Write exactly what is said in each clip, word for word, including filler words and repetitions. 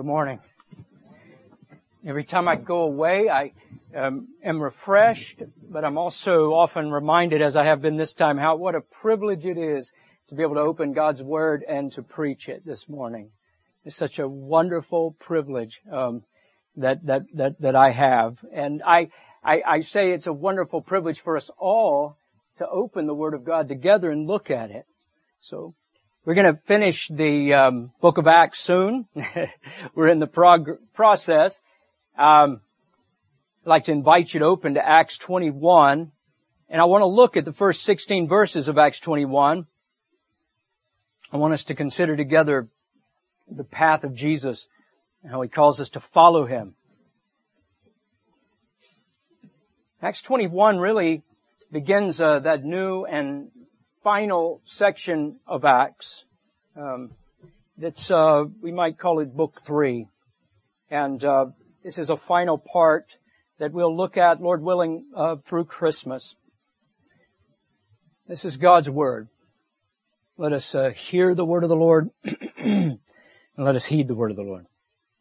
Good morning. Every time I go away, I um, am refreshed, but I'm also often reminded, as I have been this time, how what a privilege it is to be able to open God's Word and to preach it this morning. It's such a wonderful privilege um, that that that that I have, and I, I I say it's a wonderful privilege for us all to open the Word of God together and look at it. So. We're going to finish the um, book of Acts soon. We're in the prog- process. Um, I'd like to invite you to open to Acts twenty-one. And I want to look at the first sixteen verses of Acts twenty-one. I want us to consider together the path of Jesus and how He calls us to follow Him. Acts twenty-one really begins uh, that new and final section of Acts. Um, that's, uh, we might call it book three. And, uh, this is a final part that we'll look at, Lord willing, uh, through Christmas. This is God's Word. Let us, uh, hear the Word of the Lord and let us heed the Word of the Lord.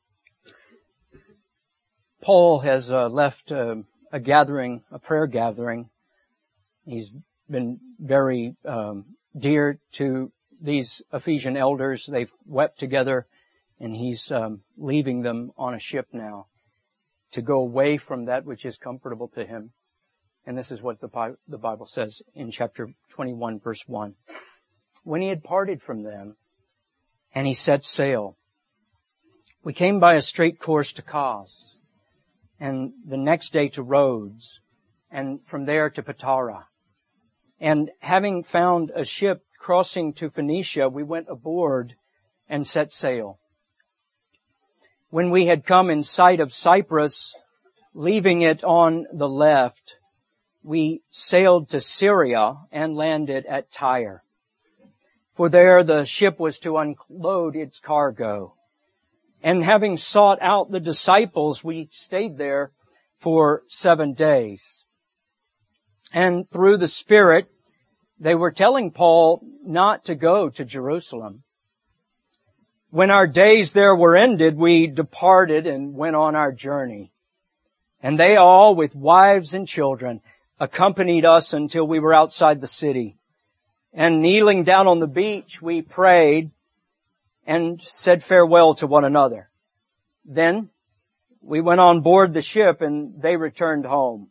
Paul has, uh, left, uh, a gathering, a prayer gathering. He's been very um, dear to these Ephesian elders. They've wept together, and he's um, leaving them on a ship now to go away from that which is comfortable to him. And this is what the, Bi- the Bible says in chapter twenty-one, verse one. When he had parted from them, and he set sail, we came by a straight course to Kos, and the next day to Rhodes, and from there to Patara. And having found a ship crossing to Phoenicia, we went aboard and set sail. When we had come in sight of Cyprus, leaving it on the left, we sailed to Syria and landed at Tyre. For there the ship was to unload its cargo. And having sought out the disciples, we stayed there for seven days. And through the Spirit, they were telling Paul not to go to Jerusalem. When our days there were ended, we departed and went on our journey. And they all, with wives and children, accompanied us until we were outside the city. And kneeling down on the beach, we prayed and said farewell to one another. Then we went on board the ship and they returned home.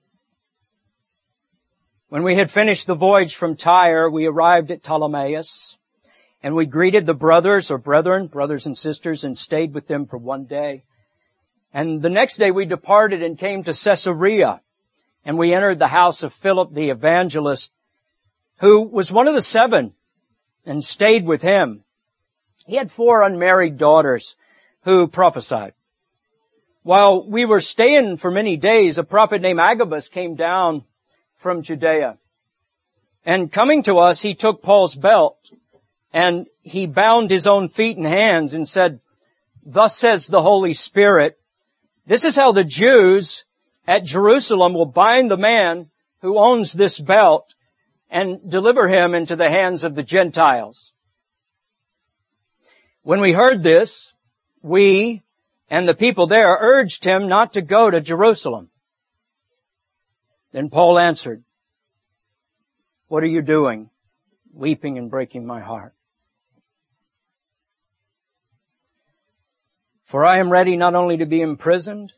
When we had finished the voyage from Tyre, we arrived at Ptolemais, and we greeted the brothers or brethren, brothers and sisters, and stayed with them for one day. And the next day we departed and came to Caesarea, and we entered the house of Philip the evangelist, who was one of the seven, and stayed with him. He had four unmarried daughters who prophesied. While we were staying for many days, a prophet named Agabus came down from Judea. And coming to us, he took Paul's belt and he bound his own feet and hands and said, "Thus says the Holy Spirit, this is how the Jews at Jerusalem will bind the man who owns this belt and deliver him into the hands of the Gentiles." When we heard this, we and the people there urged him not to go to Jerusalem. Then Paul answered, "What are you doing, weeping and breaking my heart? For I am ready not only to be imprisoned,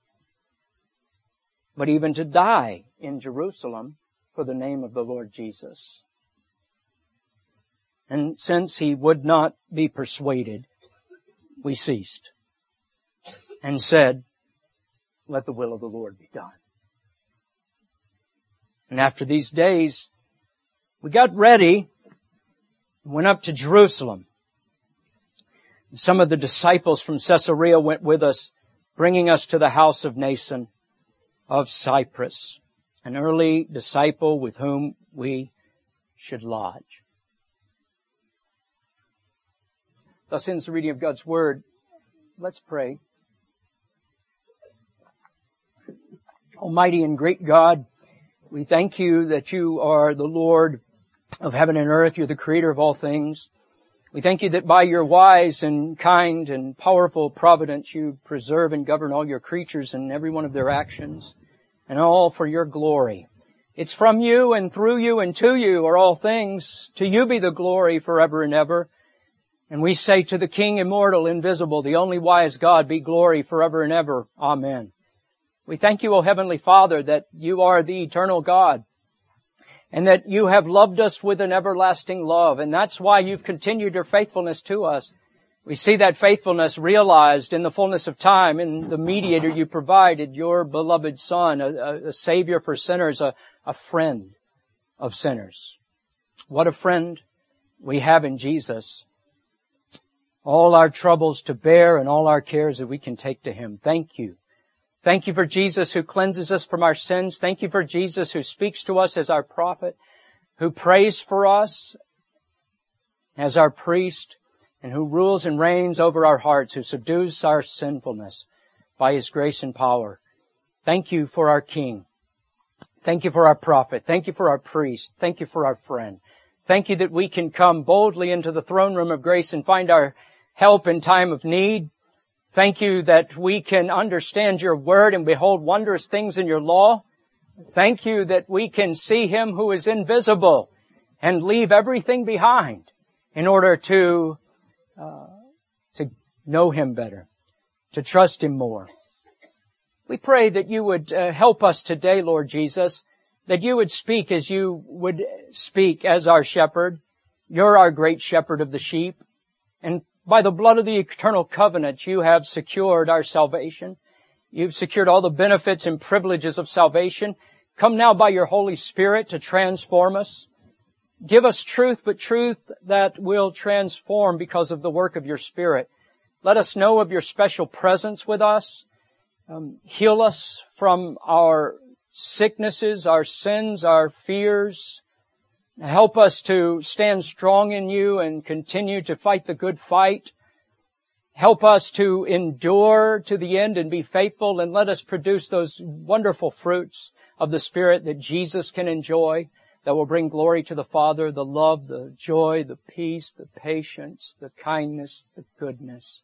but even to die in Jerusalem for the name of the Lord Jesus." And since he would not be persuaded, we ceased and said, "Let the will of the Lord be done." And after these days, we got ready and went up to Jerusalem. Some of the disciples from Caesarea went with us, bringing us to the house of Mnason of Cyprus, an early disciple with whom we should lodge. Thus ends the reading of God's Word. Let's pray. Almighty and great God, we thank you that you are the Lord of heaven and earth. You're the creator of all things. We thank you that by your wise and kind and powerful providence you preserve and govern all your creatures and every one of their actions, and all for your glory. It's from you and through you and to you are all things. To you be the glory forever and ever. And we say to the King immortal, invisible, the only wise God, be glory forever and ever. Amen. We thank you, O Heavenly Father, that you are the eternal God, and that you have loved us with an everlasting love. And that's why you've continued your faithfulness to us. We see that faithfulness realized in the fullness of time in the mediator you provided, your beloved Son, a, a Savior for sinners, a, a friend of sinners. What a friend we have in Jesus. All our troubles to bear and all our cares that we can take to Him. Thank you. Thank you for Jesus who cleanses us from our sins. Thank you for Jesus who speaks to us as our prophet, who prays for us as our priest, and who rules and reigns over our hearts, who subdues our sinfulness by His grace and power. Thank you for our King. Thank you for our prophet. Thank you for our priest. Thank you for our friend. Thank you that we can come boldly into the throne room of grace and find our help in time of need. Thank you that we can understand your word and behold wondrous things in your law. Thank you that we can see Him who is invisible and leave everything behind in order to, uh, to know Him better, to trust Him more. We pray that you would uh, help us today, Lord Jesus, that you would speak as you would speak as our shepherd. You're our great shepherd of the sheep. And by the blood of the eternal covenant, you have secured our salvation. You've secured all the benefits and privileges of salvation. Come now by your Holy Spirit to transform us. Give us truth, but truth that will transform because of the work of your Spirit. Let us know of your special presence with us. Um, heal us from our sicknesses, our sins, our fears. Help us to stand strong in you and continue to fight the good fight. Help us to endure to the end and be faithful, and let us produce those wonderful fruits of the Spirit that Jesus can enjoy, that will bring glory to the Father, the love, the joy, the peace, the patience, the kindness, the goodness,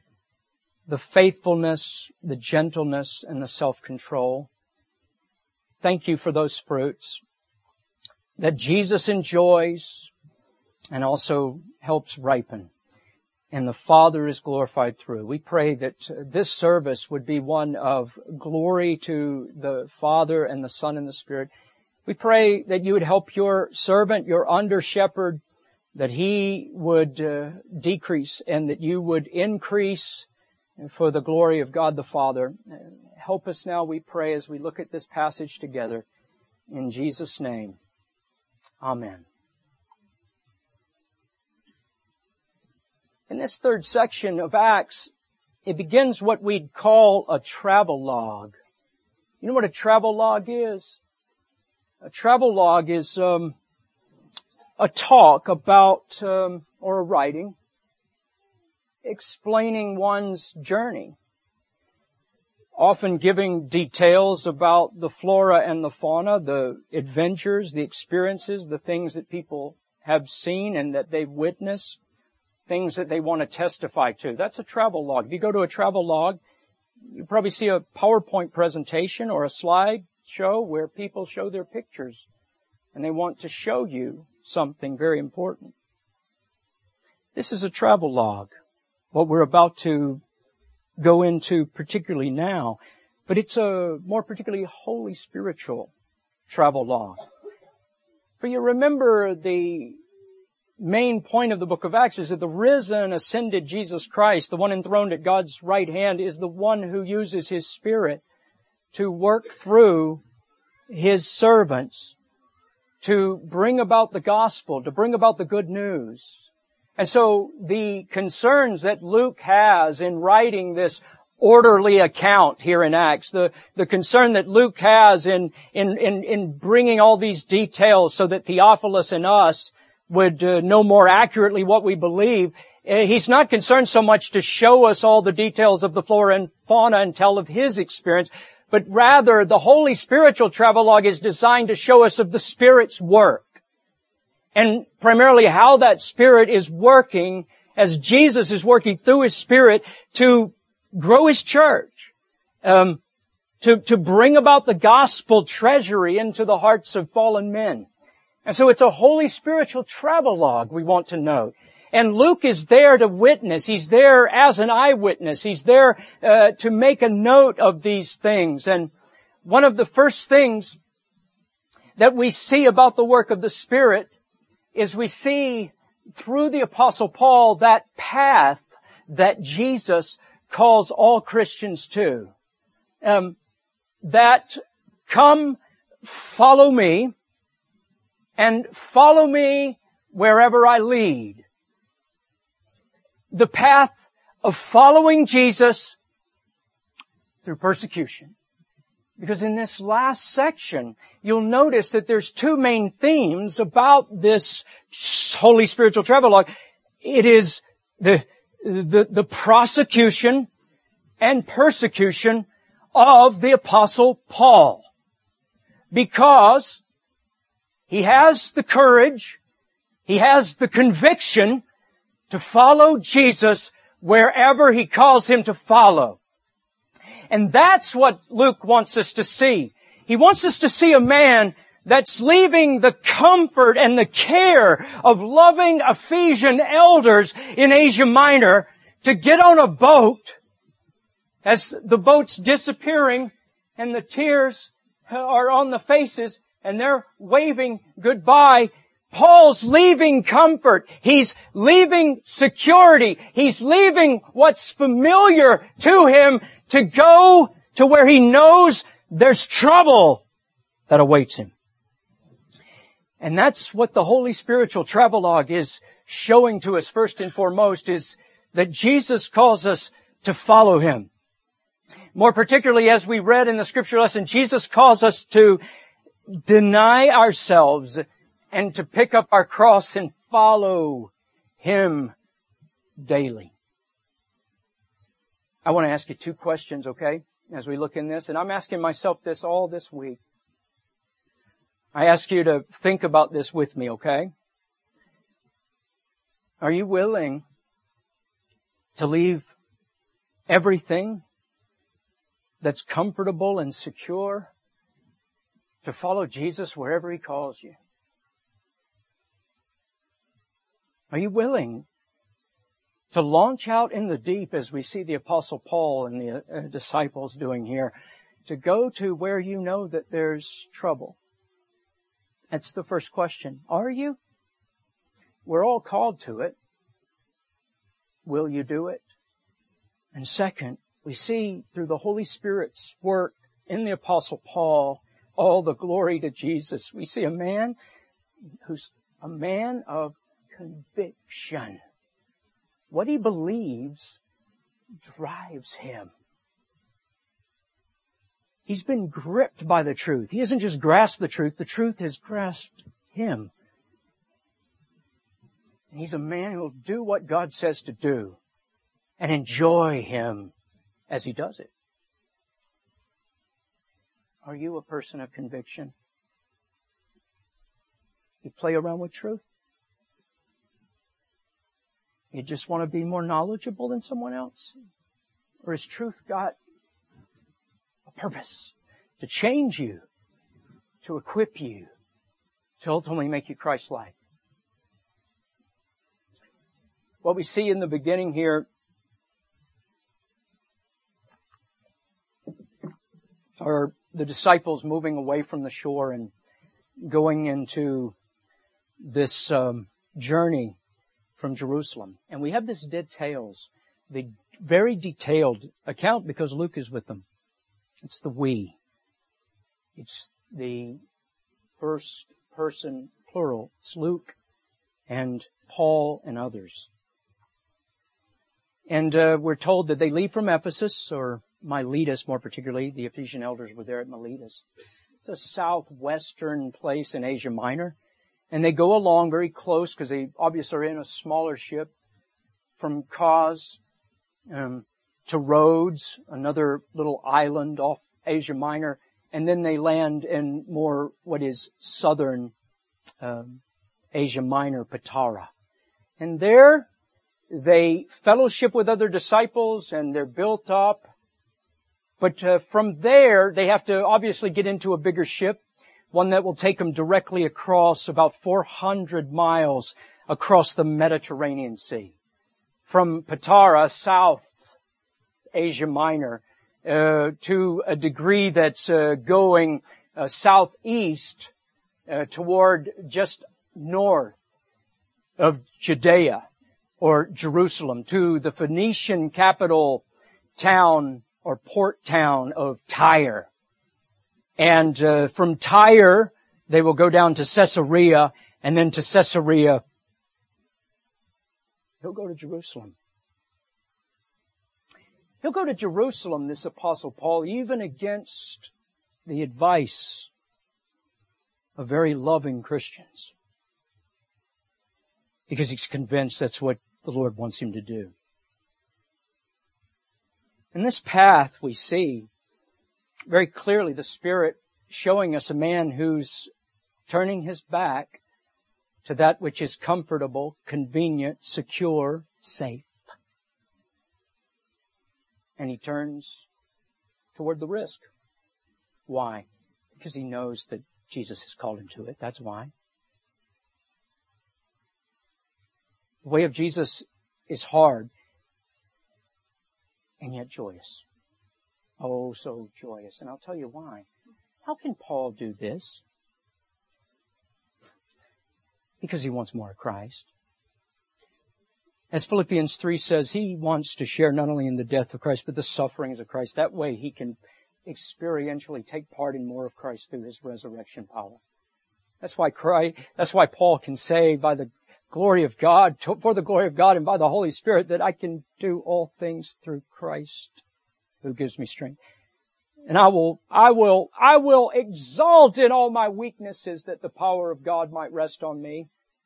the faithfulness, the gentleness, and the self-control. Thank you for those fruits that Jesus enjoys and also helps ripen, and the Father is glorified through. We pray that this service would be one of glory to the Father and the Son and the Spirit. We pray that you would help your servant, your under-shepherd, that he would uh, decrease and that you would increase for the glory of God the Father. Help us now, we pray, as we look at this passage together. In Jesus' name. Amen. In this third section of Acts, it begins what we'd call a travel log. You know what a travel log is? A travel log is um, a talk about, um, or a writing, explaining one's journey, often giving details about the flora and the fauna, the adventures, the experiences, the things that people have seen and that they've witnessed, things that they want to testify to. That's a travel log. If you go to a travel log, you probably see a PowerPoint presentation or a slide show where people show their pictures and they want to show you something very important. This is a travel log, what we're about to go into particularly now, but it's a more particularly holy spiritual travel log. For you remember, the main point of the book of Acts is that the risen, ascended Jesus Christ, the one enthroned at God's right hand, is the one who uses His Spirit to work through His servants to bring about the gospel, to bring about the good news. And so the concerns that Luke has in writing this orderly account here in Acts, the, the concern that Luke has in, in, in, in bringing all these details so that Theophilus and us would uh, know more accurately what we believe, uh, he's not concerned so much to show us all the details of the flora and fauna and tell of his experience, but rather the holy spiritual travelogue is designed to show us of the Spirit's work. and primarily how that Spirit is working as Jesus is working through His Spirit to grow His church, um, to, to bring about the gospel treasury into the hearts of fallen men. And so it's a holy spiritual travelogue we want to note. And Luke is there to witness. He's there as an eyewitness. He's there uh, to make a note of these things. And one of the first things that we see about the work of the Spirit is we see through the Apostle Paul that path that Jesus calls all Christians to. Um, that come, follow me, and follow me wherever I lead. The path of following Jesus through persecution. Because in this last section, you'll notice that there's two main themes about this holy spiritual travelogue. It is the, the, the prosecution and persecution of the Apostle Paul. Because he has the courage, he has the conviction to follow Jesus wherever He calls him to follow. And that's what Luke wants us to see. He wants us to see a man that's leaving the comfort and the care of loving Ephesian elders in Asia Minor to get on a boat as the boat's disappearing and the tears are on the faces and they're waving goodbye. Paul's leaving comfort. He's leaving security. He's leaving what's familiar to him to go to where he knows there's trouble that awaits him. And that's what the Holy Spiritual Travelogue is showing to us first and foremost, is that Jesus calls us to follow Him. More particularly, as we read in the scripture lesson, Jesus calls us to deny ourselves and to pick up our cross and follow Him daily. I want to ask you two questions, okay, as we look in this. And I'm asking myself this all this week. I ask you to think about this with me, okay? Are you willing to leave everything that's comfortable and secure to follow Jesus wherever He calls you? Are you willing to launch out in the deep, as we see the Apostle Paul and the uh, disciples doing here, to go to where you know that there's trouble? That's the first question. Are you? We're all called to it. Will you do it? And second, we see through the Holy Spirit's work in the Apostle Paul, all the glory to Jesus. We see a man who's a man of conviction. What he believes drives him. He's been gripped by the truth. He hasn't just grasped the truth. The truth has grasped him. And he's a man who will do what God says to do and enjoy Him as he does it. Are you a person of conviction? You play around with truth? You just want to be more knowledgeable than someone else? Or has truth got a purpose to change you, to equip you, to ultimately make you Christ-like? What we see in the beginning here are the disciples moving away from the shore and going into this um, journey from Jerusalem. And we have this details, the very detailed account because Luke is with them. It's the we. It's the first person plural. It's Luke and Paul and others. And uh, we're told that they leave from Ephesus, or Miletus more particularly. The Ephesian elders were there at Miletus. It's a southwestern place in Asia Minor. And they go along very close because they obviously are in a smaller ship from Kos um, to Rhodes, another little island off Asia Minor. And then they land in more what is southern um, Asia Minor, Patara. And there they fellowship with other disciples and they're built up. But uh, from there, they have to obviously get into a bigger ship, one that will take them directly across about four hundred miles across the Mediterranean Sea. From Patara, South Asia Minor, uh, to a degree that's uh, going uh, southeast uh, toward just north of Judea or Jerusalem, to the Phoenician capital town or port town of Tyre. And uh, from Tyre, they will go down to Caesarea, and then to Caesarea, he'll go to Jerusalem. He'll go to Jerusalem, this Apostle Paul, even against the advice of very loving Christians, because he's convinced that's what the Lord wants him to do. In this path, we see very clearly the Spirit showing us a man who's turning his back to that which is comfortable, convenient, secure, safe. And he turns toward the risk. Why? Because he knows that Jesus has called him to it. That's why. The way of Jesus is hard and yet joyous. Oh, so joyous. And I'll tell you why. How can Paul do this? Because he wants more of Christ. As Philippians three says, he wants to share not only in the death of Christ, but the sufferings of Christ. That way he can experientially take part in more of Christ through his resurrection power. That's why Christ, that's why Paul can say, by the glory of God, for the glory of God and by the Holy Spirit, that I can do all things through Christ who gives me strength. And I will, I will, I will exalt in all my weaknesses that the power of God might rest on me.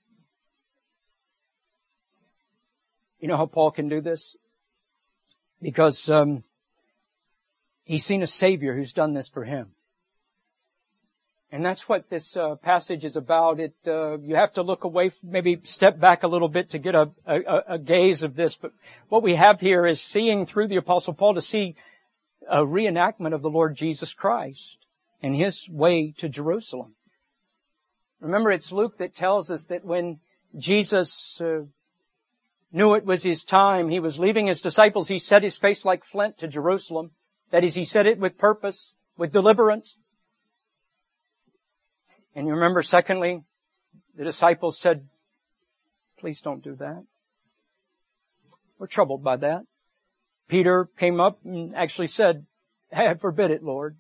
You know how Paul can do this? Because um, he's seen a Savior who's done this for him. And that's what this uh, passage is about. It uh, you have to look away, maybe step back a little bit to get a, a, a gaze of this. But what we have here is seeing through the Apostle Paul to see a reenactment of the Lord Jesus Christ and his way to Jerusalem. Remember, it's Luke that tells us that when Jesus uh, knew it was his time, he was leaving his disciples, he set his face like flint to Jerusalem. That is, he said it with purpose, with deliverance. And you remember, secondly, the disciples said, please don't do that. We're troubled by that. Peter came up and actually said, hey, forbid it, Lord.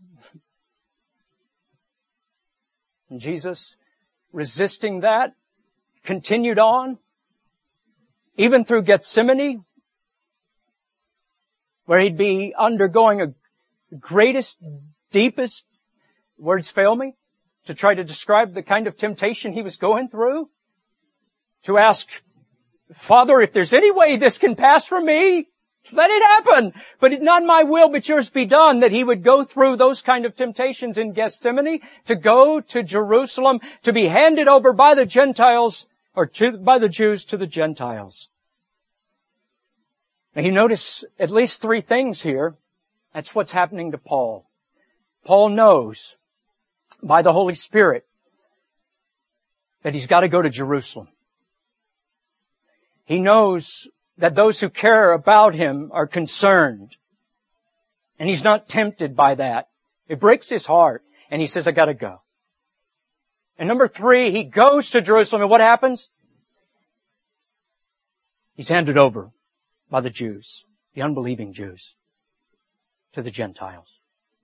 And Jesus, resisting that, continued on, even through Gethsemane, where he'd be undergoing a greatest, deepest, words fail me, to try to describe the kind of temptation he was going through, to ask, Father, if there's any way this can pass from me, let it happen. But it, not my will, but yours be done. That he would go through those kind of temptations in Gethsemane, to go to Jerusalem, to be handed over by the Gentiles, or to, by the Jews to the Gentiles. Now you notice at least three things here. That's what's happening to Paul. Paul knows by the Holy Spirit that he's got to go to Jerusalem. He knows that those who care about him are concerned. And he's not tempted by that. It breaks his heart. And he says, I got to go. And number three, he goes to Jerusalem. And what happens? He's handed over by the Jews, the unbelieving Jews, to the Gentiles.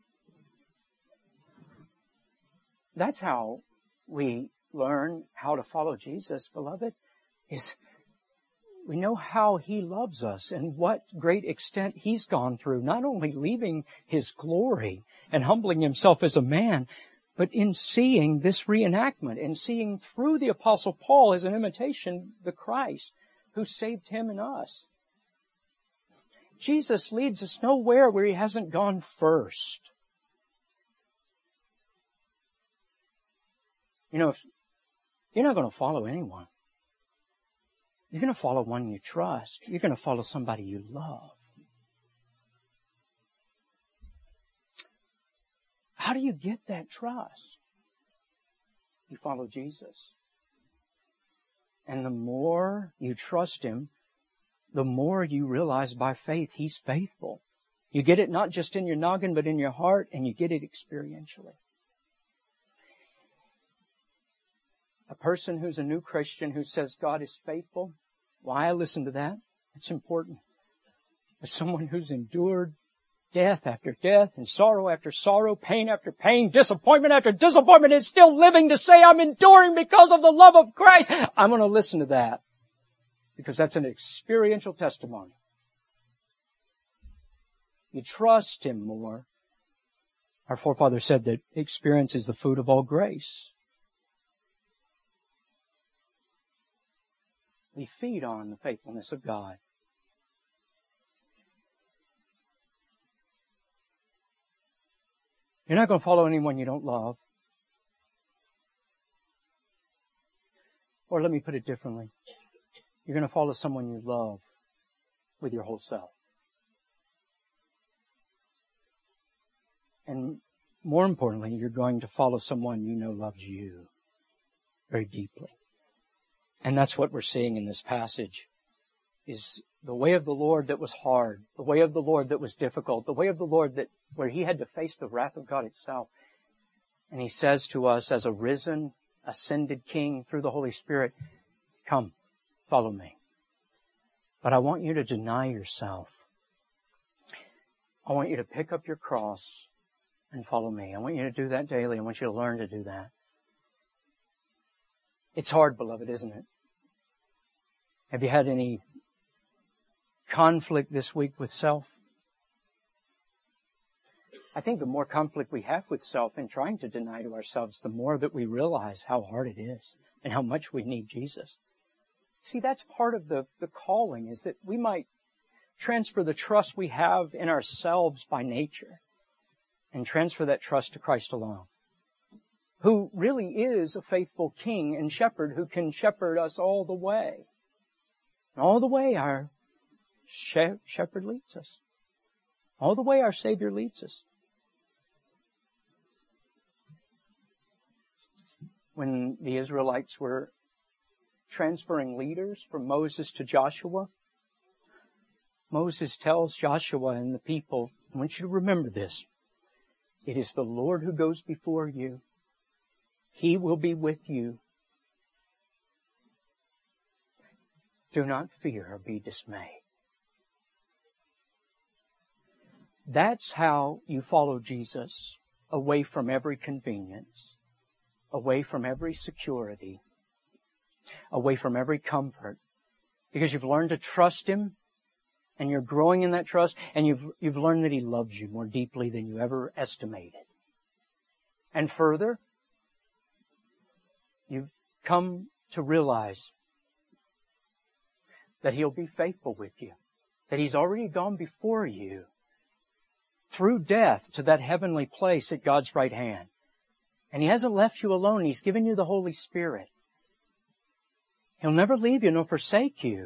That's how we learn how to follow Jesus, beloved, is we know how he loves us and what great extent he's gone through, not only leaving his glory and humbling himself as a man, but in seeing this reenactment and seeing through the Apostle Paul as an imitation the Christ who saved him and us. Jesus leads us nowhere where he hasn't gone first. You know, if You're not going to follow anyone. You're going to follow one you trust. You're going to follow somebody you love. How do you get that trust? You follow Jesus. And the more you trust Him, the more you realize by faith He's faithful. You get it not just in your noggin, but in your heart, and you get it experientially. A person who's a new Christian who says God is faithful, why I listen to that? It's important. As someone who's endured death after death and sorrow after sorrow, pain after pain, disappointment after disappointment, is still living to say I'm enduring because of the love of Christ, I'm going to listen to that because that's an experiential testimony. You trust Him more. Our forefathers said that experience is the food of all grace. We feed on the faithfulness of God. You're not going to follow anyone you don't love. Or let me put it differently. You're going to follow someone you love with your whole self. And more importantly, you're going to follow someone you know loves you very deeply. And that's what we're seeing in this passage, is the way of the Lord that was hard, the way of the Lord that was difficult, the way of the Lord that where He had to face the wrath of God itself. And He says to us as a risen, ascended King through the Holy Spirit, come, follow me. But I want you to deny yourself. I want you to pick up your cross and follow me. I want you to do that daily. I want you to learn to do that. It's hard, beloved, isn't it? Have you had any conflict this week with self? I think the more conflict we have with self in trying to deny to ourselves, the more that we realize how hard it is and how much we need Jesus. See, that's part of the, the calling, is that we might transfer the trust we have in ourselves by nature and transfer that trust to Christ alone, who really is a faithful King and Shepherd who can shepherd us all the way. All the way our she- Shepherd leads us. All the way our Savior leads us. When the Israelites were transferring leaders from Moses to Joshua, Moses tells Joshua and the people, I want you to remember this. It is the Lord who goes before you. He will be with you. Do not fear or be dismayed. That's how you follow Jesus, away from every convenience, away from every security, away from every comfort, because you've learned to trust Him, and you're growing in that trust, and you've, you've learned that He loves you more deeply than you ever estimated. And further, you've come to realize that He'll be faithful with you, that He's already gone before you through death to that heavenly place at God's right hand. And He hasn't left you alone. He's given you the Holy Spirit. He'll never leave you nor forsake you.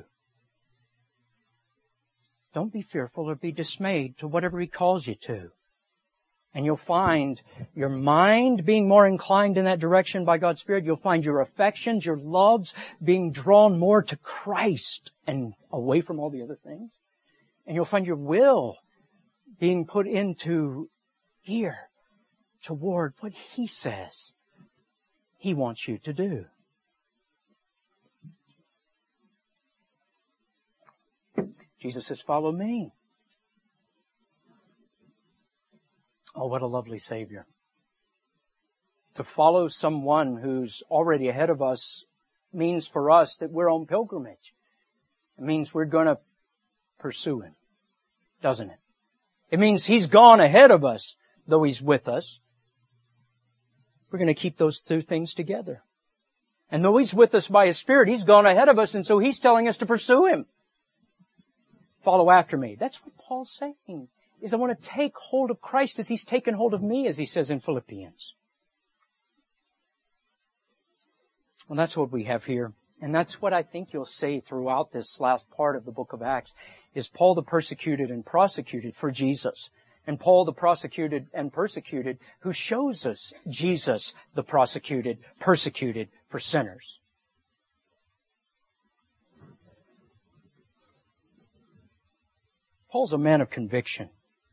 Don't be fearful or be dismayed to whatever He calls you to. And you'll find your mind being more inclined in that direction by God's Spirit. You'll find your affections, your loves being drawn more to Christ and away from all the other things. And you'll find your will being put into gear toward what He says He wants you to do. Jesus says, follow me. Oh, what a lovely Savior. To follow someone who's already ahead of us means for us that we're on pilgrimage. It means we're going to pursue Him, doesn't it? It means He's gone ahead of us, though He's with us. We're going to keep those two things together. And though He's with us by His Spirit, He's gone ahead of us, and so He's telling us to pursue Him. Follow after me. That's what Paul's saying, is I want to take hold of Christ as He's taken hold of me, as he says in Philippians. Well, that's what we have here. And that's what I think you'll see throughout this last part of the book of Acts, is Paul the persecuted and prosecuted for Jesus. And Paul the prosecuted and persecuted who shows us Jesus the prosecuted, persecuted for sinners. Paul's a man of conviction.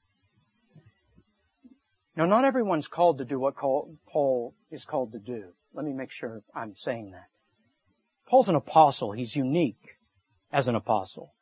Now, not everyone's called to do what Paul is called to do. Let me make sure I'm saying that. Paul's an apostle. He's unique as an apostle.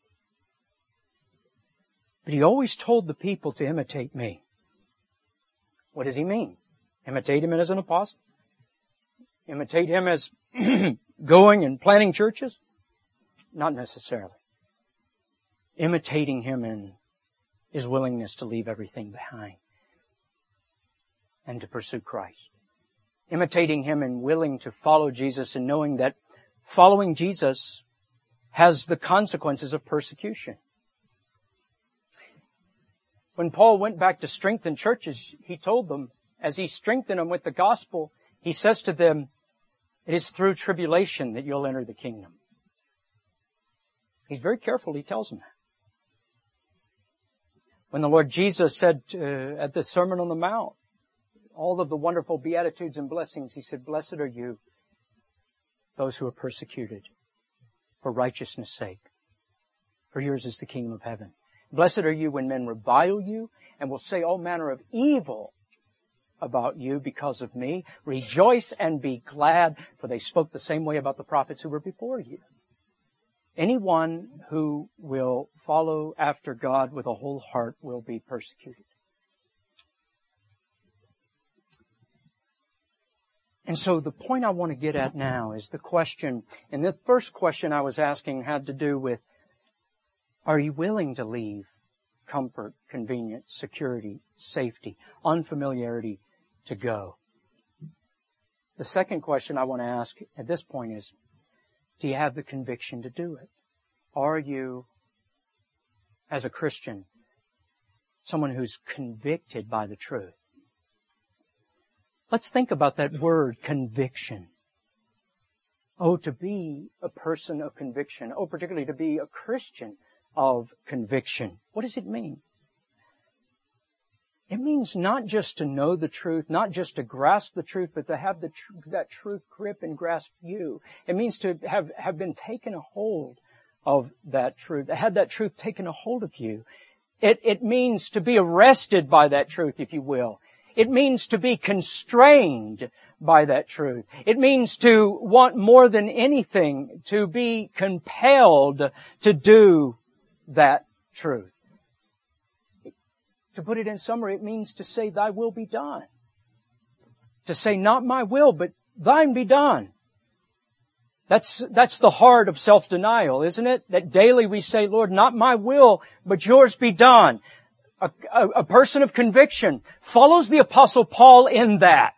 But he always told the people to imitate me. What does he mean? Imitate him as an apostle? Imitate him as going and planting churches? Not necessarily. Imitating him in his willingness to leave everything behind and to pursue Christ. Imitating him and willing to follow Jesus and knowing that following Jesus has the consequences of persecution. When Paul went back to strengthen churches, he told them, as he strengthened them with the gospel, he says to them, it is through tribulation that you'll enter the kingdom. He's very careful. He tells them that. When the Lord Jesus said uh, at the Sermon on the Mount, all of the wonderful beatitudes and blessings, he said, blessed are you, those who are persecuted for righteousness' sake. For yours is the kingdom of heaven. Blessed are you when men revile you and will say all manner of evil about you because of me. Rejoice and be glad, for they spoke the same way about the prophets who were before you. Anyone who will follow after God with a whole heart will be persecuted. And so the point I want to get at now is the question, and the first question I was asking had to do with, are you willing to leave comfort, convenience, security, safety, unfamiliarity to go? The second question I want to ask at this point is, do you have the conviction to do it? Are you, as a Christian, someone who's convicted by the truth? Let's think about that word, conviction. Oh, to be a person of conviction. Oh, particularly to be a Christian of conviction. What does it mean? It means not just to know the truth, not just to grasp the truth, but to have the tr- that truth grip and grasp you. It means to have, have been taken a hold of that truth, had that truth taken a hold of you. It, it means to be arrested by that truth, if you will. It means to be constrained by that truth. It means to want more than anything, to be compelled to do that truth. To put it in summary, it means to say, thy will be done. To say, not my will, but thine be done. That's, that's the heart of self-denial, isn't it? That daily we say, Lord, not my will, but yours be done. A, a, a person of conviction follows the Apostle Paul in that.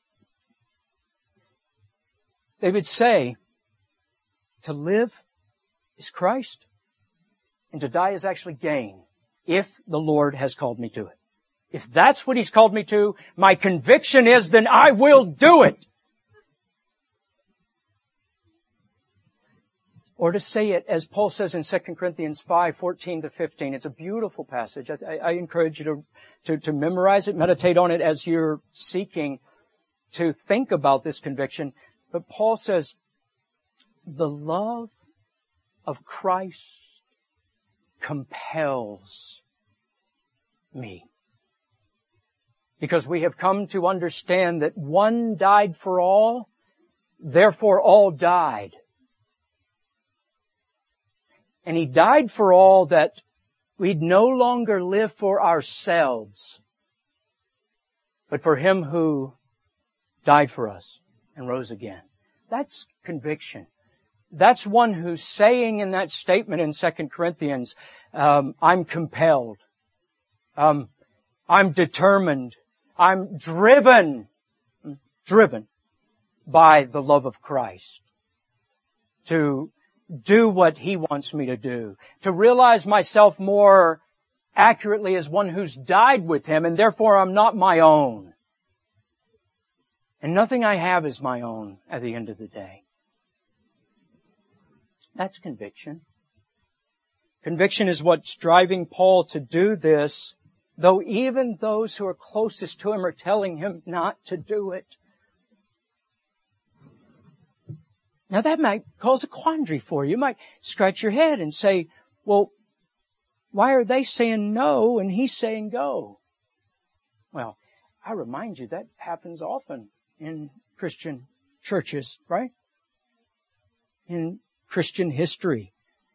They would say, to live is Christ, and to die is actually gain, if the Lord has called me to it. If that's what He's called me to, my conviction is, then I will do it. Or to say it, as Paul says in Second Corinthians five, fourteen to fifteen. It's a beautiful passage. I, I encourage you to, to, to memorize it, meditate on it as you're seeking to think about this conviction. But Paul says, the love of Christ compels me. Because we have come to understand that one died for all, therefore all died. And He died for all that we'd no longer live for ourselves, but for Him who died for us and rose again. That's conviction. That's one who's saying in that statement in Second Corinthians, um, I'm compelled. Um, I'm determined. I'm driven, driven by the love of Christ to do what He wants me to do, to realize myself more accurately as one who's died with Him, and therefore I'm not my own. And nothing I have is my own at the end of the day. That's conviction. Conviction is what's driving Paul to do this, though even those who are closest to him are telling him not to do it. Now that might cause a quandary for you. You might scratch your head and say, well, why are they saying no and he's saying go? Well, I remind you that happens often in Christian churches, right? In Christian history.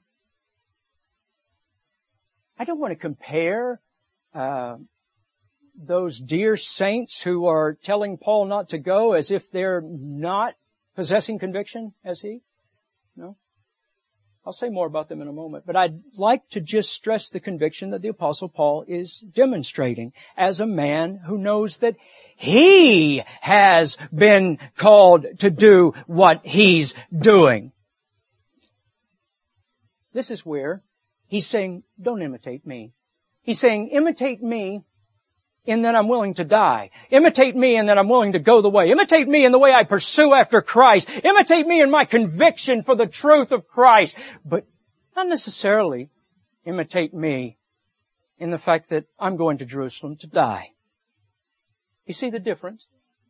I don't want to compare uh, those dear saints who are telling Paul not to go as if they're not possessing conviction as he. No. I'll say more about them in a moment. But I'd like to just stress the conviction that the Apostle Paul is demonstrating as a man who knows that he has been called to do what he's doing. This is where he's saying, don't imitate me. He's saying, imitate me in that I'm willing to die. Imitate me in that I'm willing to go the way. Imitate me in the way I pursue after Christ. Imitate me in my conviction for the truth of Christ. But not necessarily imitate me in the fact that I'm going to Jerusalem to die. You see the difference?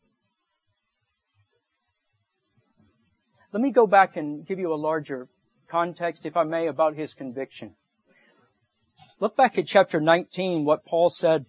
Let me go back and give you a larger context, if I may, about his conviction. Look back at chapter nineteen, what Paul said.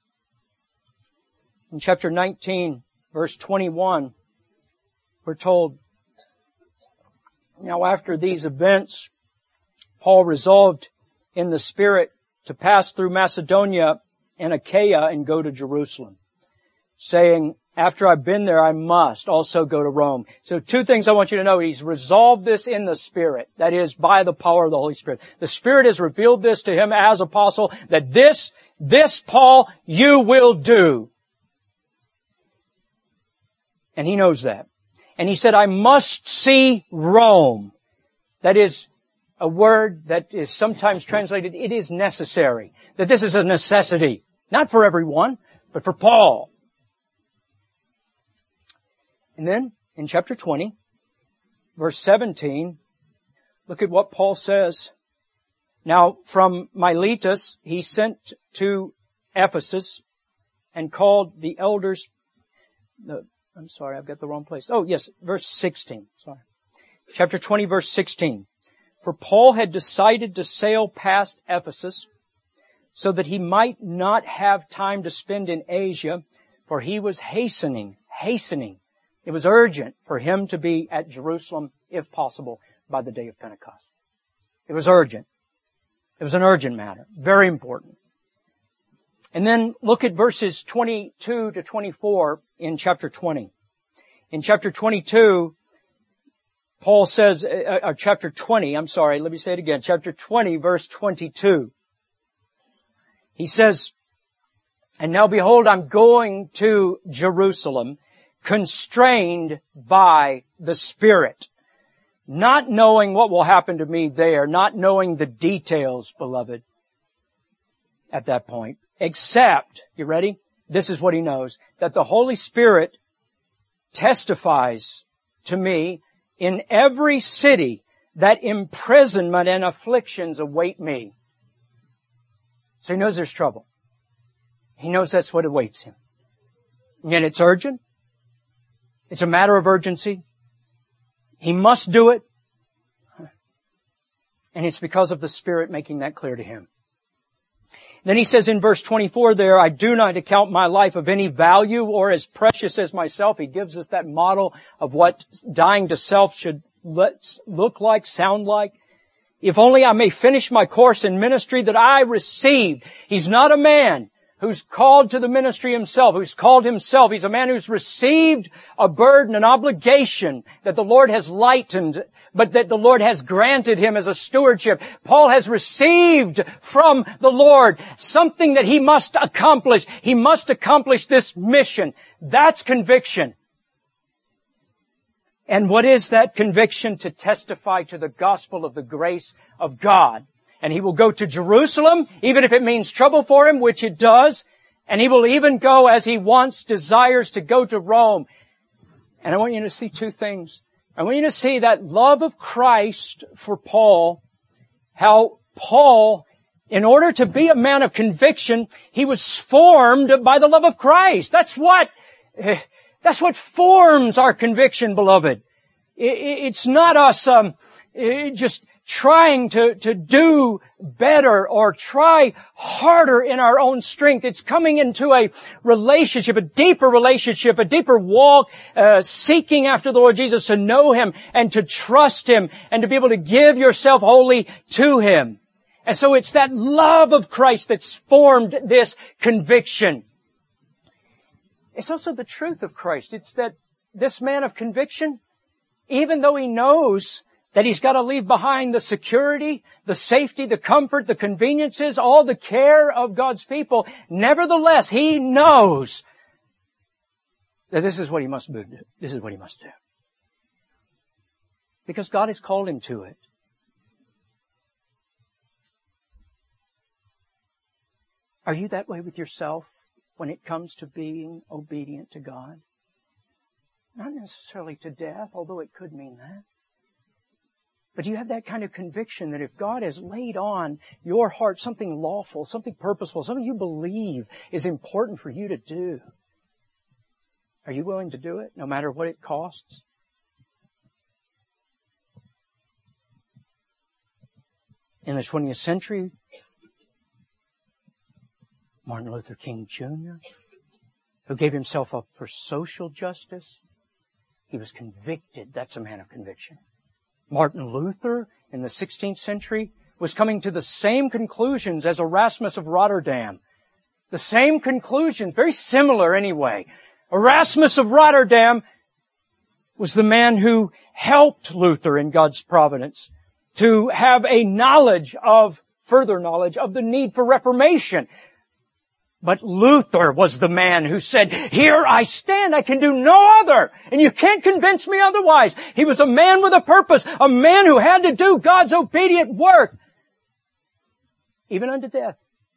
In chapter nineteen, verse twenty-one, we're told, now after these events, Paul resolved in the Spirit to pass through Macedonia and Achaia and go to Jerusalem, saying, after I've been there, I must also go to Rome. So two things I want you to know. He's resolved this in the Spirit. That is, by the power of the Holy Spirit. The Spirit has revealed this to him as apostle, that this, this, Paul, you will do. And he knows that. And he said, I must see Rome. That is a word that is sometimes translated, it is necessary. That this is a necessity. Not for everyone, but for Paul. And then, in chapter twenty, verse seventeen, look at what Paul says. Now, from Miletus, he sent to Ephesus and called the elders. No, I'm sorry, I've got the wrong place. Oh, yes, verse sixteen. Sorry. Chapter twenty, verse sixteen. For Paul had decided to sail past Ephesus so that he might not have time to spend in Asia, for he was hastening, hastening. It was urgent for him to be at Jerusalem, if possible, by the day of Pentecost. It was urgent. It was an urgent matter. Very important. And then look at verses twenty-two to twenty-four in chapter twenty. In chapter twenty-two, Paul says, uh, uh, chapter twenty, I'm sorry, let me say it again. Chapter twenty, verse twenty-two. He says, and now behold, I'm going to Jerusalem, constrained by the Spirit, not knowing what will happen to me there, not knowing the details, beloved, at that point, except, you ready? This is what he knows, that the Holy Spirit testifies to me in every city that imprisonment and afflictions await me. So he knows there's trouble. He knows that's what awaits him. And yet it's urgent. It's a matter of urgency. He must do it. And it's because of the Spirit making that clear to him. Then he says in verse twenty-four there, I do not account my life of any value or as precious as myself. He gives us that model of what dying to self should look like, sound like. If only I may finish my course in ministry that I received. He's not a man who's called to the ministry himself, who's called himself. He's a man who's received a burden, an obligation that the Lord has lightened, but that the Lord has granted him as a stewardship. Paul has received from the Lord something that he must accomplish. He must accomplish this mission. That's conviction. And what is that conviction? To testify to the gospel of the grace of God. And he will go to Jerusalem, even if it means trouble for him, which it does. And he will even go as he wants, desires to go to Rome. And I want you to see two things. I want you to see that love of Christ for Paul, how Paul, in order to be a man of conviction, he was formed by the love of Christ. That's what, that's what forms our conviction, beloved. It's not us um, just trying to, to do better or try harder in our own strength. It's coming into a relationship, a deeper relationship, a deeper walk, uh, seeking after the Lord Jesus to know Him and to trust Him and to be able to give yourself wholly to Him. And so it's that love of Christ that's formed this conviction. It's also the truth of Christ. It's that this man of conviction, even though he knows that he's got to leave behind the security, the safety, the comfort, the conveniences, all the care of God's people, nevertheless, he knows that this is what he must do. This is what he must do. Because God has called him to it. Are you that way with yourself when it comes to being obedient to God? Not necessarily to death, although it could mean that. But do you have that kind of conviction that if God has laid on your heart something lawful, something purposeful, something you believe is important for you to do, are you willing to do it no matter what it costs? In the twentieth century, Martin Luther King Junior, who gave himself up for social justice, he was convicted. That's a man of conviction. Martin Luther in the sixteenth century was coming to the same conclusions as Erasmus of Rotterdam. The same conclusions, very similar anyway. Erasmus of Rotterdam was the man who helped Luther in God's providence to have a knowledge of, further knowledge of the need for reformation. But Luther was the man who said, here I stand, I can do no other, and you can't convince me otherwise. He was a man with a purpose, a man who had to do God's obedient work, even unto death.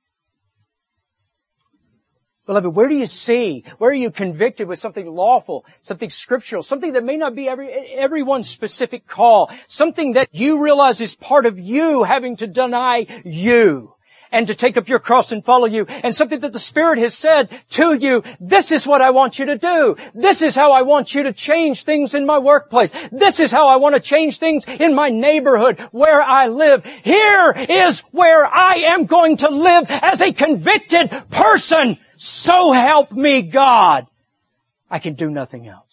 Beloved, where do you see, where are you convicted with something lawful, something scriptural, something that may not be every, everyone's specific call, something that you realize is part of you having to deny you and to take up your cross and follow you, and something that the Spirit has said to you, this is what I want you to do. This is how I want you to change things in my workplace. This is how I want to change things in my neighborhood where I live. Here is where I am going to live as a convicted person. So help me God. I can do nothing else.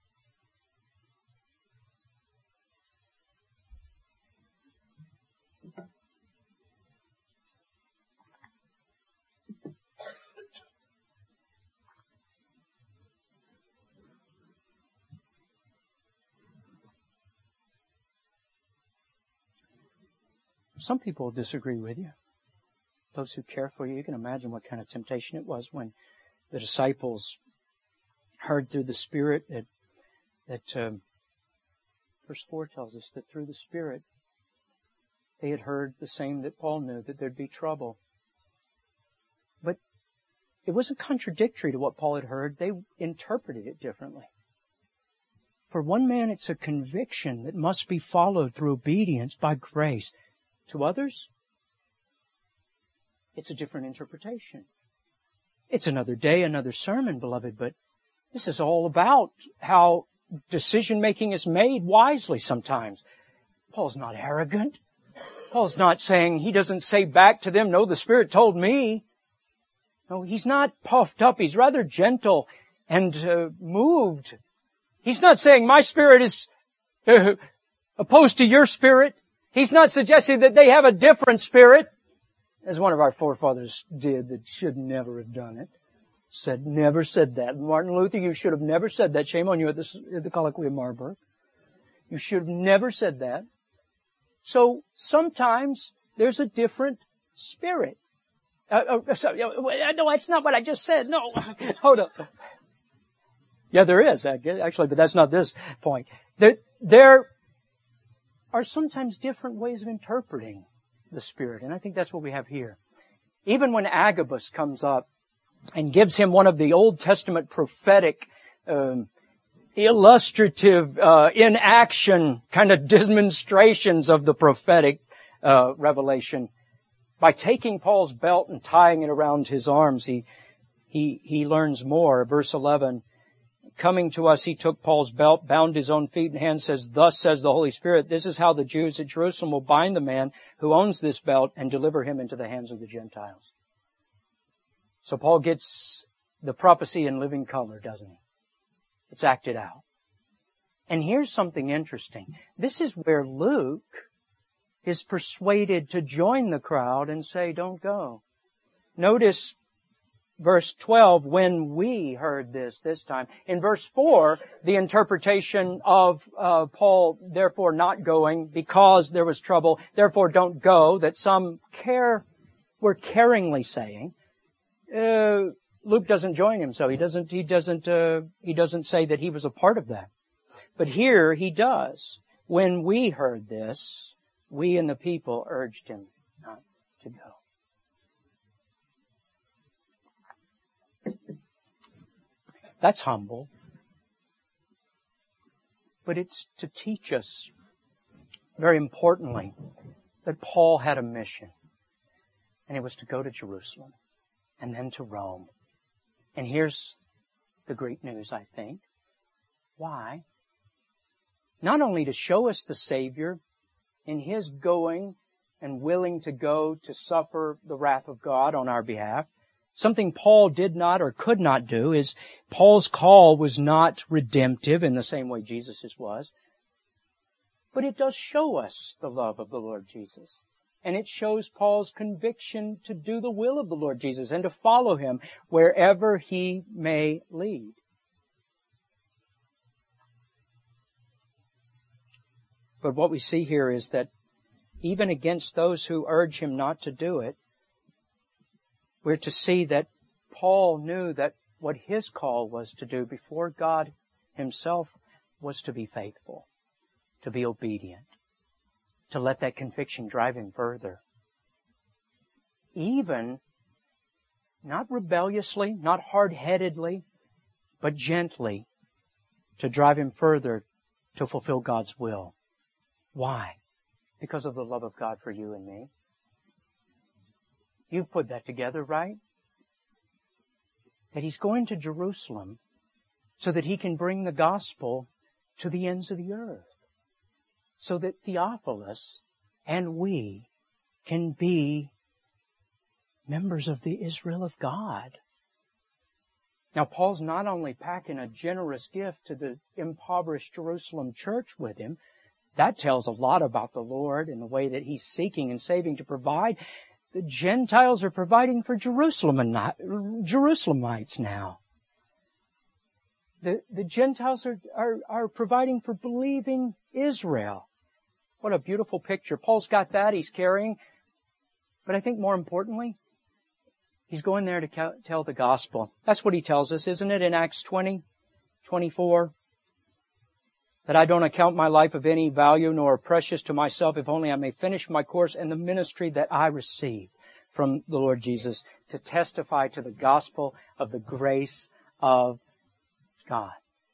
Some people disagree with you. Those who care for you, you can imagine what kind of temptation it was when the disciples heard through the Spirit that, that um, verse four tells us that through the Spirit they had heard the same that Paul knew, that there'd be trouble. But it wasn't contradictory to what Paul had heard. They interpreted it differently. For one man, it's a conviction that must be followed through obedience by grace. To others, it's a different interpretation. It's another day, another sermon, beloved, but this is all about how decision-making is made wisely sometimes. Paul's not arrogant. Paul's not saying, he doesn't say back to them, no, the Spirit told me. No, he's not puffed up. He's rather gentle and uh, moved. He's not saying, my spirit is uh, opposed to your spirit. He's not suggesting that they have a different spirit, as one of our forefathers did that should never have done it. Said, never said that. Martin Luther, you should have never said that. Shame on you at, this, at the Colloquy of Marburg. You should have never said that. So sometimes there's a different spirit. Uh, uh, so, uh, no, that's not what I just said. No, hold up. Yeah, there is, actually, but that's not this point. There, there are sometimes different ways of interpreting the Spirit. And I think that's what we have here. Even when Agabus comes up and gives him one of the Old Testament prophetic um, illustrative, uh, in action kind of demonstrations of the prophetic uh, revelation. By taking Paul's belt and tying it around his arms, he he he learns more. Verse eleven, coming to us, he took Paul's belt, bound his own feet and hands, says, "Thus says the Holy Spirit, this is how the Jews at Jerusalem will bind the man who owns this belt and deliver him into the hands of the Gentiles." So Paul gets the prophecy in living color, doesn't he? It's acted out. And here's something interesting. This is where Luke is persuaded to join the crowd and say, "Don't go." Notice verse twelve, when we heard this this time. In verse four, the interpretation of uh, Paul, therefore not going because there was trouble, therefore don't go, that some care were caringly saying. Uh, Luke doesn't join him, so he doesn't, he doesn't, uh, he doesn't say that he was a part of that. But here he does. When we heard this, we and the people urged him not to go. That's humble. But it's to teach us, very importantly, that Paul had a mission. And it was to go to Jerusalem and then to Rome. And here's the great news, I think. Why? Not only to show us the Savior in His going and willing to go to suffer the wrath of God on our behalf. Something Paul did not or could not do is Paul's call was not redemptive in the same way Jesus's was. But it does show us the love of the Lord Jesus. And it shows Paul's conviction to do the will of the Lord Jesus and to follow Him wherever He may lead. But what we see here is that even against those who urge him not to do it, we're to see that Paul knew that what his call was to do before God Himself was to be faithful, to be obedient, to let that conviction drive him further. Even, not rebelliously, not hard-headedly, but gently, to drive him further to fulfill God's will. Why? Because of the love of God for you and me. You've put that together, right? That He's going to Jerusalem so that He can bring the gospel to the ends of the earth. So that Theophilus and we can be members of the Israel of God. Now, Paul's not only packing a generous gift to the impoverished Jerusalem church with him. That tells a lot about the Lord and the way that He's seeking and saving to provide. The Gentiles are providing for Jerusalem and not, Jerusalemites now. The, the Gentiles are, are, are providing for believing Israel. What a beautiful picture. Paul's got that he's carrying. But I think more importantly, he's going there to tell the gospel. That's what he tells us, isn't it, in Acts twenty, twenty-four? That I don't account my life of any value nor precious to myself, if only I may finish my course and the ministry that I received from the Lord Jesus to testify to the gospel of the grace of God.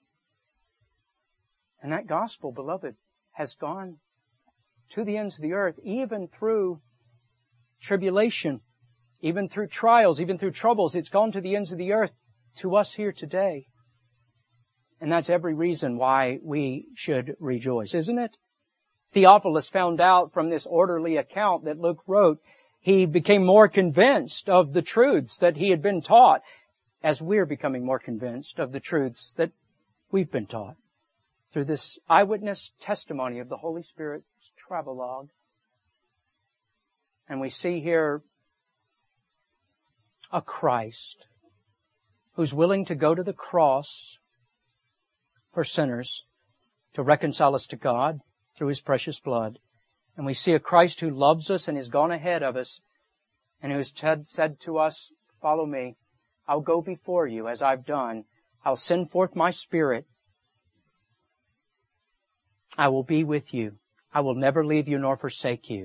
And that gospel, beloved, has gone to the ends of the earth, even through tribulation, even through trials, even through troubles. It's gone to the ends of the earth to us here today. And that's every reason why we should rejoice, isn't it? Theophilus found out from this orderly account that Luke wrote, he became more convinced of the truths that he had been taught, as we're becoming more convinced of the truths that we've been taught through this eyewitness testimony of the Holy Spirit's travelogue. And we see here a Christ who's willing to go to the cross for sinners to reconcile us to God through His precious blood. And we see a Christ who loves us and has gone ahead of us and who has said to us, "Follow me. I'll go before you as I've done. I'll send forth my Spirit. I will be with you. I will never leave you nor forsake you.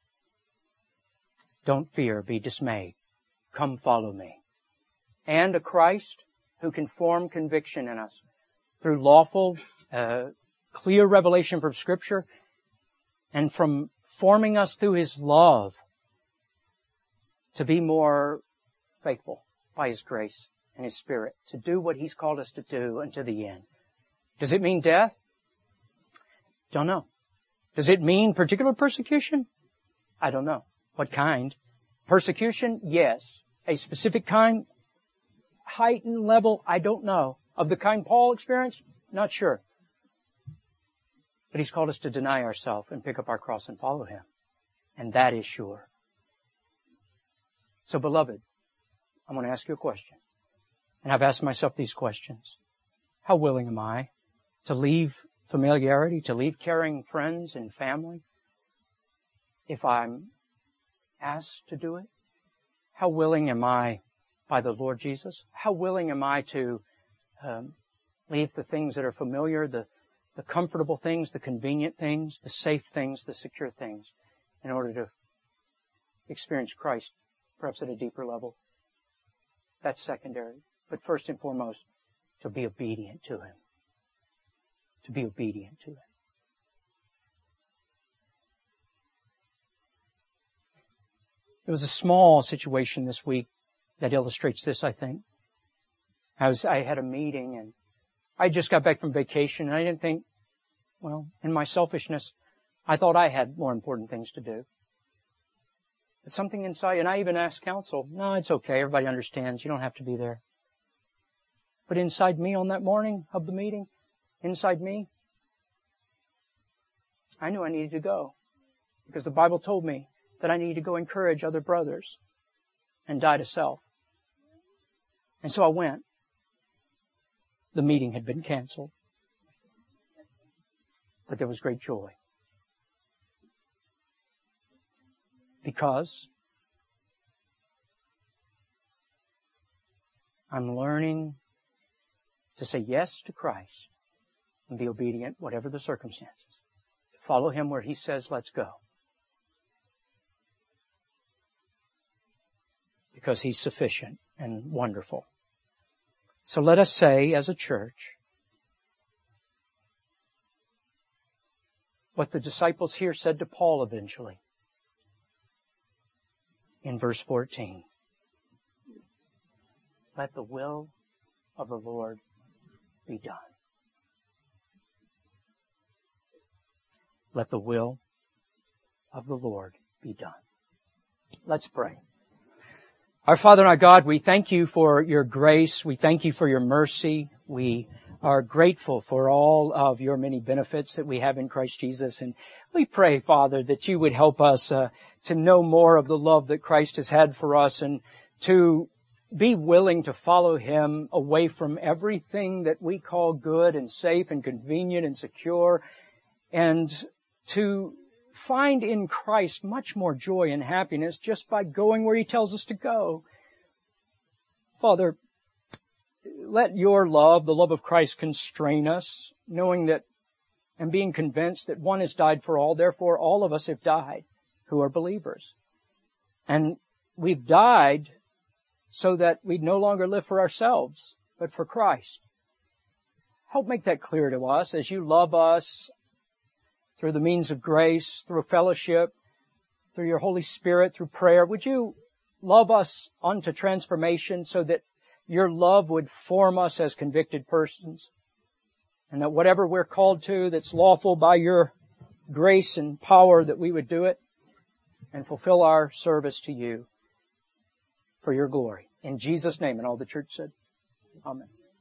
Don't fear, be dismayed. Come follow me." And a Christ who can form conviction in us through lawful, uh, clear revelation from Scripture, and from forming us through His love to be more faithful by His grace and His Spirit, to do what He's called us to do unto the end. Does it mean death? Don't know. Does it mean particular persecution? I don't know. What kind? Persecution? Yes. A specific kind? Heightened level? I don't know. Of the kind Paul experienced? Not sure. But He's called us to deny ourselves and pick up our cross and follow Him. And that is sure. So, beloved, I'm going to ask you a question. And I've asked myself these questions. How willing am I to leave familiarity, to leave caring friends and family if I'm asked to do it? How willing am I by the Lord Jesus? How willing am I to um, leave the things that are familiar, the, the comfortable things, the convenient things, the safe things, the secure things, in order to experience Christ, perhaps at a deeper level? That's secondary. But first and foremost, to be obedient to Him. To be obedient to Him. There was a small situation this week that illustrates this, I think. I was, I had a meeting and I just got back from vacation and I didn't think, well, in my selfishness, I thought I had more important things to do. But something inside, and I even asked counsel, no, it's okay, everybody understands, you don't have to be there. But inside me on that morning of the meeting, inside me, I knew I needed to go. Because the Bible told me that I needed to go encourage other brothers and die to self. And so I went. The meeting had been canceled. But there was great joy. Because I'm learning to say yes to Christ and be obedient, whatever the circumstances. To follow Him where He says, let's go. Because He's sufficient and wonderful. So let us say, as a church, what the disciples here said to Paul eventually. In verse fourteen. Let the will of the Lord be done. Let the will of the Lord be done. Let's pray. Our Father and our God, we thank You for Your grace. We thank You for Your mercy. We are grateful for all of Your many benefits that we have in Christ Jesus. And we pray, Father, that You would help us uh, to know more of the love that Christ has had for us and to be willing to follow Him away from everything that we call good and safe and convenient and secure, and to find in Christ much more joy and happiness just by going where He tells us to go. Father, let Your love, the love of Christ, constrain us, knowing that and being convinced that one has died for all, therefore all of us have died who are believers. And we've died so that we no longer live for ourselves, but for Christ. Help make that clear to us as You love us through the means of grace, through fellowship, through Your Holy Spirit, through prayer. Would You love us unto transformation so that Your love would form us as convicted persons, and that whatever we're called to that's lawful by Your grace and power, that we would do it and fulfill our service to You for Your glory. In Jesus' name, and all the church said, amen.